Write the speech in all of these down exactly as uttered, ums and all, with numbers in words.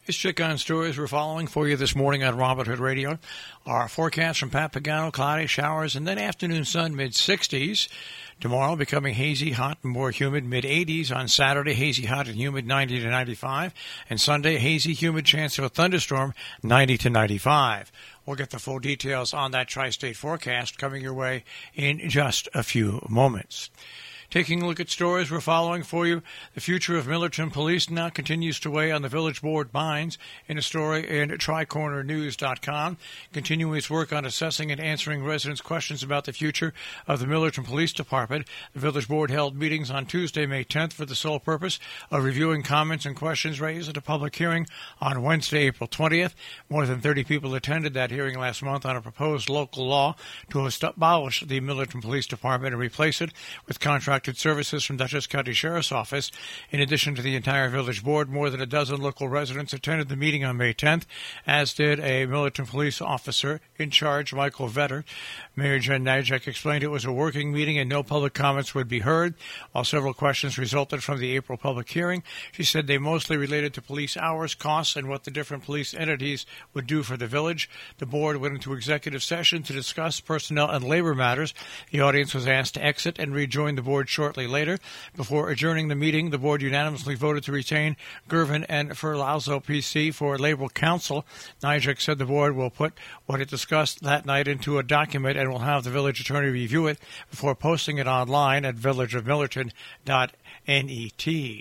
It's Chick on Stories we're following for you this morning on Robert Hood Radio. Our forecast from Papagano, cloudy showers, and then afternoon sun, mid sixties. Tomorrow becoming hazy, hot, and more humid, mid eighties. On Saturday, hazy, hot, and humid, ninety to ninety-five. And Sunday, hazy, humid, chance of a thunderstorm, ninety to ninety-five. We'll get the full details on that tri-state forecast coming your way in just a few moments. Taking a look at stories we're following for you, the future of Millerton Police now continues to weigh on the Village Board minds in a story in tri corner news dot com, continuing its work on assessing and answering residents' questions about the future of the Millerton Police Department. The Village Board held meetings on Tuesday, May tenth, for the sole purpose of reviewing comments and questions raised at a public hearing on Wednesday, April twentieth. More than thirty people attended that hearing last month on a proposed local law to abolish the Millerton Police Department and replace it with contract services from Dutchess County Sheriff's Office. In addition to the entire Village Board, more than a dozen local residents attended the meeting on May tenth, as did a Millerton police officer in charge, Michael Vetter. Mayor Jen Najek explained it was a working meeting and no public comments would be heard. While several questions resulted from the April public hearing, she said they mostly related to police hours, costs, and what the different police entities would do for the village. The board went into executive session to discuss personnel and labor matters. The audience was asked to exit and rejoin the board shortly later. Before adjourning the meeting, the board unanimously voted to retain Gervin and Ferlazzo P C for labor counsel. Najek said the board will put what it discussed that night into a document and will have the village attorney review it before posting it online at village of millerton dot net.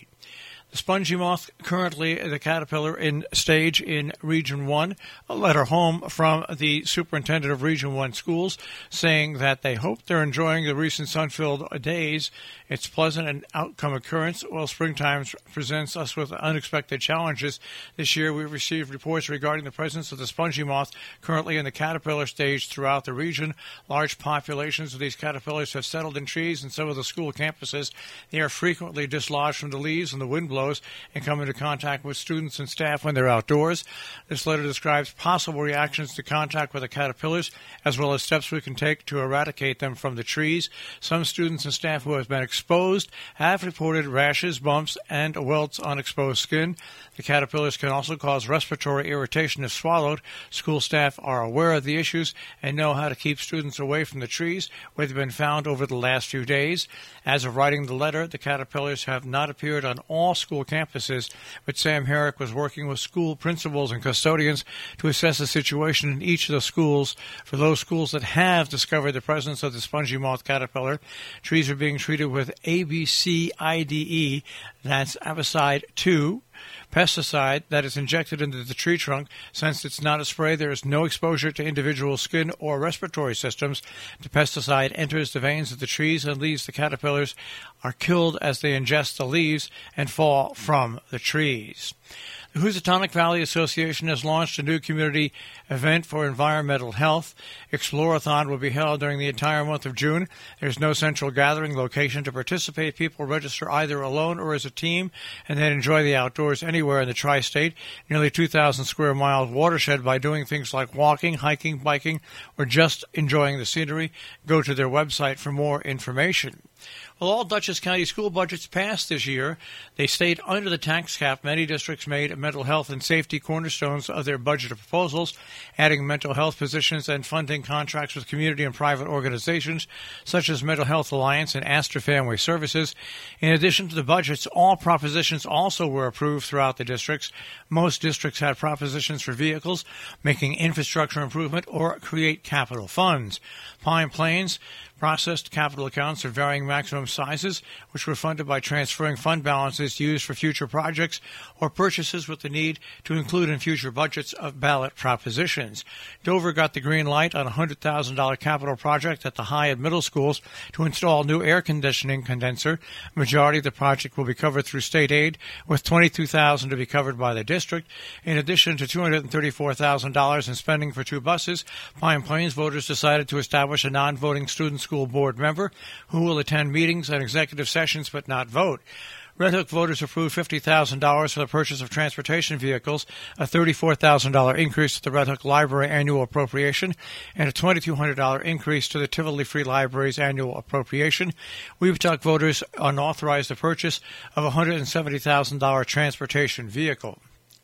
The spongy moth, currently the caterpillar in stage in Region one, a letter home from the superintendent of Region one schools saying that they hope they're enjoying the recent sun-filled days. It's pleasant and outcome occurrence. While springtime presents us with unexpected challenges, this year we received reports regarding the presence of the spongy moth currently in the caterpillar stage throughout the region. Large populations of these caterpillars have settled in trees and some of the school campuses. They are frequently dislodged from the leaves and the wind blows and come into contact with students and staff when they're outdoors. This letter describes possible reactions to contact with the caterpillars, as well as steps we can take to eradicate them from the trees. Some students and staff who have been exposed have reported rashes, bumps, and welts on exposed skin. The caterpillars can also cause respiratory irritation if swallowed. School staff are aware of the issues and know how to keep students away from the trees where they've been found over the last few days. As of writing the letter, the caterpillars have not appeared on all school campuses, but Sam Herrick was working with school principals and custodians to assess the situation in each of the schools. For those schools that have discovered the presence of the spongy moth caterpillar, trees are being treated with A B C I D E, that's Avicide two, pesticide that is injected into the tree trunk. Since it's not a spray, there is no exposure to individual skin or respiratory systems. The pesticide enters the veins of the trees and leaves. The caterpillars are killed as they ingest the leaves and fall from the trees. The Housatonic Valley Association has launched a new community event for environmental health. Explorathon will be held during the entire month of June. There's no central gathering location to participate. People register either alone or as a team and then enjoy the outdoors anywhere in the tri-state, nearly two thousand square mile watershed, by doing things like walking, hiking, biking, or just enjoying the scenery. Go to their website for more information. Well, all Dutchess County school budgets passed this year. They stayed under the tax cap. Many districts made mental health and safety cornerstones of their budget proposals, adding mental health positions and funding contracts with community and private organizations such as Mental Health Alliance and Astor Family Services. In addition to the budgets, all propositions also were approved throughout the districts. Most districts had propositions for vehicles, making infrastructure improvement, or create capital funds. Pine Plains processed capital accounts of varying maximum sizes, which were funded by transferring fund balances used for future projects or purchases with the need to include in future budgets of ballot propositions. Dover got the green light on a one hundred thousand dollars capital project at the high and middle schools to install new air conditioning condenser. The majority of the project will be covered through state aid, with twenty-two thousand dollars to be covered by the district. In addition to two hundred thirty-four thousand dollars in spending for two buses, Pine Plains voters decided to establish a non-voting student school board member who will attend meetings and executive sessions but not vote. Red Hook voters approved fifty thousand dollars for the purchase of transportation vehicles, a thirty-four thousand dollars increase to the Red Hook Library annual appropriation, and a two thousand two hundred dollars increase to the Tivoli Free Library's annual appropriation. Weebtuck voters unauthorized the purchase of a one hundred seventy thousand dollars transportation vehicle.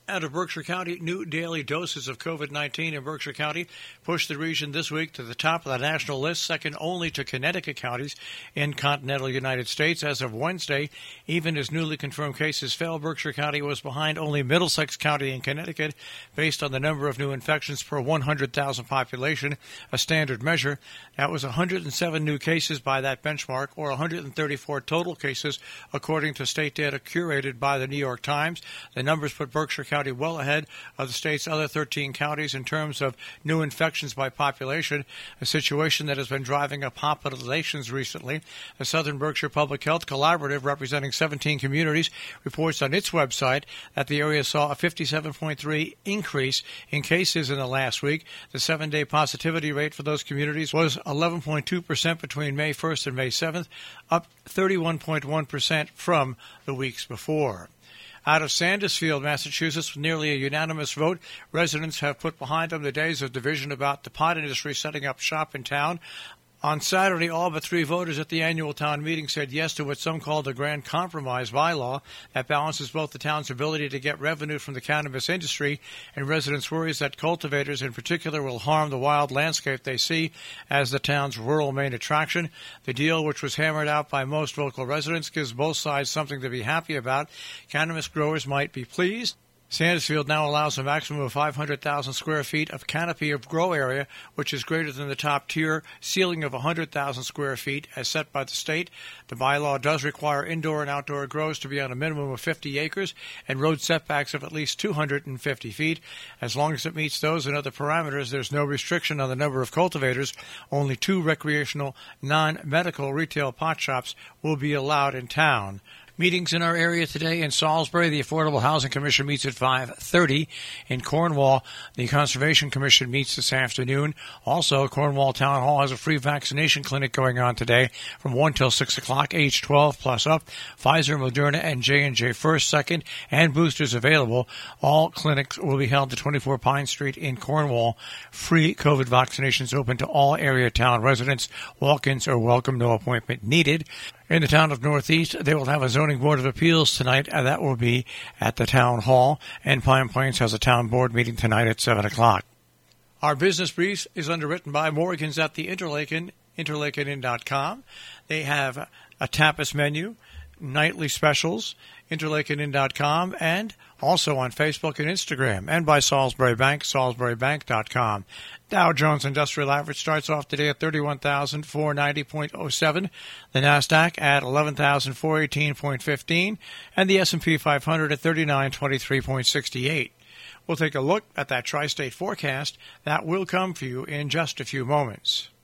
Out of Berkshire County, new daily doses of COVID nineteen in Berkshire County pushed the region this week to the top of the national list, second only to Connecticut counties in continental United States. As of Wednesday, even as newly confirmed cases fell, Berkshire County was behind only Middlesex County in Connecticut based on the number of new infections per one hundred thousand population, a standard measure. That was one hundred seven new cases by that benchmark, or one hundred thirty-four total cases, according to state data curated by the New York Times. The numbers put Berkshire County well ahead of the state's other thirteen counties in terms of new infections by population, a situation that has been driving up hospitalizations recently. The Southern Berkshire Public Health Collaborative, representing seventeen communities, reports on its website that the area saw a fifty-seven point three increase in cases in the last week. The seven-day positivity rate for those communities was eleven point two percent between May first and May seventh, up thirty-one point one percent from the weeks before. Out of Sandusfield, Massachusetts, with nearly a unanimous vote, residents have put behind them the days of division about the pot industry setting up shop in town. On Saturday, all but three voters at the annual town meeting said yes to what some call the Grand Compromise bylaw that balances both the town's ability to get revenue from the cannabis industry and residents' worries that cultivators in particular will harm the wild landscape they see as the town's rural main attraction. The deal, which was hammered out by most local residents, gives both sides something to be happy about. Cannabis growers might be pleased. Sandusfield now allows a maximum of five hundred thousand square feet of canopy of grow area, which is greater than the top tier ceiling of one hundred thousand square feet as set by the state. The bylaw does require indoor and outdoor grows to be on a minimum of fifty acres and road setbacks of at least two hundred fifty feet. As long as it meets those and other parameters, there's no restriction on the number of cultivators. Only two recreational, non-medical retail pot shops will be allowed in town. Meetings in our area today in Salisbury. The Affordable Housing Commission meets at five thirty. In Cornwall, the Conservation Commission meets this afternoon. Also, Cornwall Town Hall has a free vaccination clinic going on today from one till six o'clock, age twelve plus up. Pfizer, Moderna, and J and J first, second, and boosters available. All clinics will be held at twenty-four Pine Street in Cornwall. Free COVID vaccinations open to all area town residents. Walk-ins are welcome, no appointment needed. In the town of Northeast, they will have a zoning board of appeals tonight, and that will be at the town hall. And Pine Plains has a town board meeting tonight at seven o'clock. Our business brief is underwritten by Morgan's at the Interlaken, interlaken inn dot com. They have a tapas menu, nightly specials, interlaken inn dot com, and also on Facebook and Instagram, and by Salisbury Bank, salisbury bank dot com. Dow Jones Industrial Average starts off today at thirty-one thousand four hundred ninety point oh seven, the NASDAQ at eleven thousand four hundred eighteen point one five, and the S and P five hundred at thirty-nine twenty-three point six eight. We'll take a look at that tri-state forecast. That will come for you in just a few moments.